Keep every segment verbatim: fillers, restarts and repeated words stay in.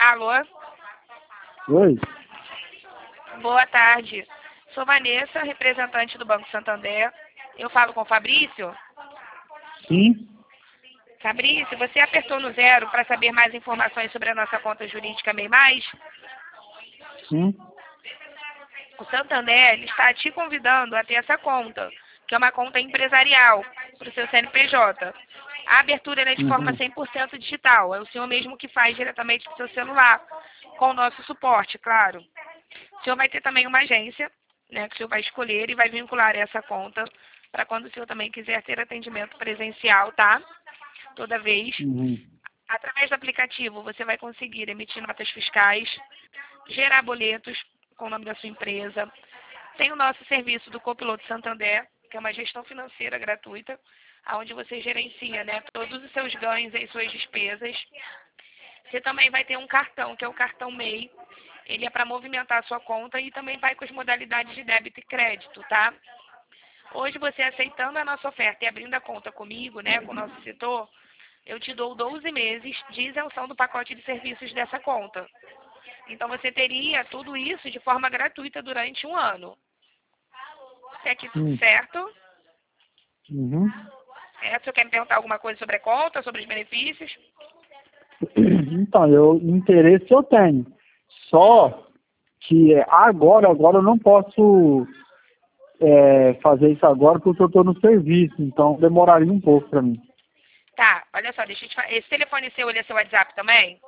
Alô? Oi? Boa tarde. Sou Vanessa, representante do Banco Santander. Eu falo com o Fabrício? Sim? Fabrício, você apertou no zero para saber mais informações sobre a nossa conta jurídica MEI Mais? Sim? O Santander ele está te convidando a ter essa conta, que é uma conta empresarial para o seu C N P J. A abertura ela é de forma Uhum. cem por cento digital. É o senhor mesmo que faz diretamente do seu celular, com o nosso suporte, claro. O senhor vai ter também uma agência, né, que o senhor vai escolher e vai vincular essa conta para quando o senhor também quiser ter atendimento presencial, tá? Toda vez. Uhum. Através do aplicativo, você vai conseguir emitir notas fiscais, gerar boletos com o nome da sua empresa. Tem o nosso serviço do Copiloto Santander, que é uma gestão financeira gratuita, onde você gerencia, né, todos os seus ganhos e suas despesas. Você também vai ter um cartão, que é o cartão MEI. Ele é para movimentar a sua conta e também vai com as modalidades de débito e crédito, tá? Hoje, você aceitando a nossa oferta e abrindo a conta comigo, né, com o nosso setor, eu te dou doze meses de isenção do pacote de serviços dessa conta. Então, você teria tudo isso de forma gratuita durante um ano. Até aqui tudo Sim. certo? Uhum. É, você quer me perguntar alguma coisa sobre a conta, sobre os benefícios? Então, eu, interesse eu tenho. Só que é, agora, agora eu não posso é, fazer isso agora porque eu estou no serviço, então demoraria um pouco para mim. Tá, olha só, deixa eu te falar. Esse telefone seu, ele é seu WhatsApp também?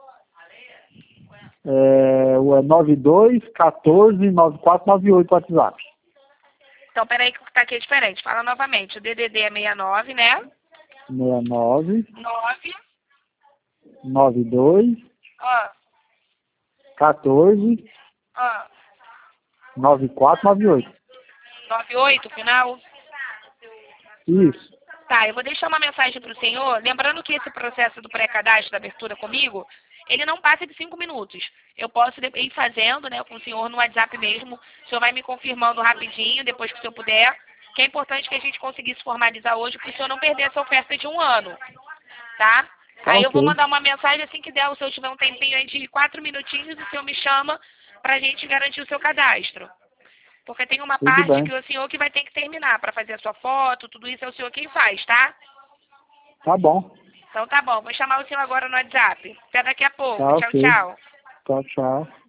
É, o é nove dois, quatorze, nove quatro nove oito WhatsApp. Então, peraí que tá aqui diferente. Fala novamente. O D D D é sessenta e nove, né? sessenta e nove, nove. noventa e dois, Ó, quatorze, ó. noventa e quatro noventa e oito. noventa e oito, final? Isso. Tá, eu vou deixar uma mensagem para o senhor, lembrando que esse processo do pré-cadastro da abertura comigo, ele não passa de cinco minutos. Eu posso de- ir fazendo, né, com o senhor no WhatsApp mesmo. O senhor vai me confirmando rapidinho, depois que o senhor puder. Que é importante que a gente conseguisse formalizar hoje, para o senhor não perder essa oferta de um ano, tá? Tá Aí eu vou ok. mandar uma mensagem assim que der, se eu tiver um tempinho aí de quatro minutinhos, o senhor me chama para a gente garantir o seu cadastro. Porque tem uma Tudo parte bem. que o senhor que vai ter que terminar para fazer a sua foto, tudo isso é o senhor quem faz, tá? Tá bom. Então tá bom, vou chamar o senhor agora no WhatsApp. Até daqui a pouco. Tá Tchau, ok. tchau. Tchau, tchau.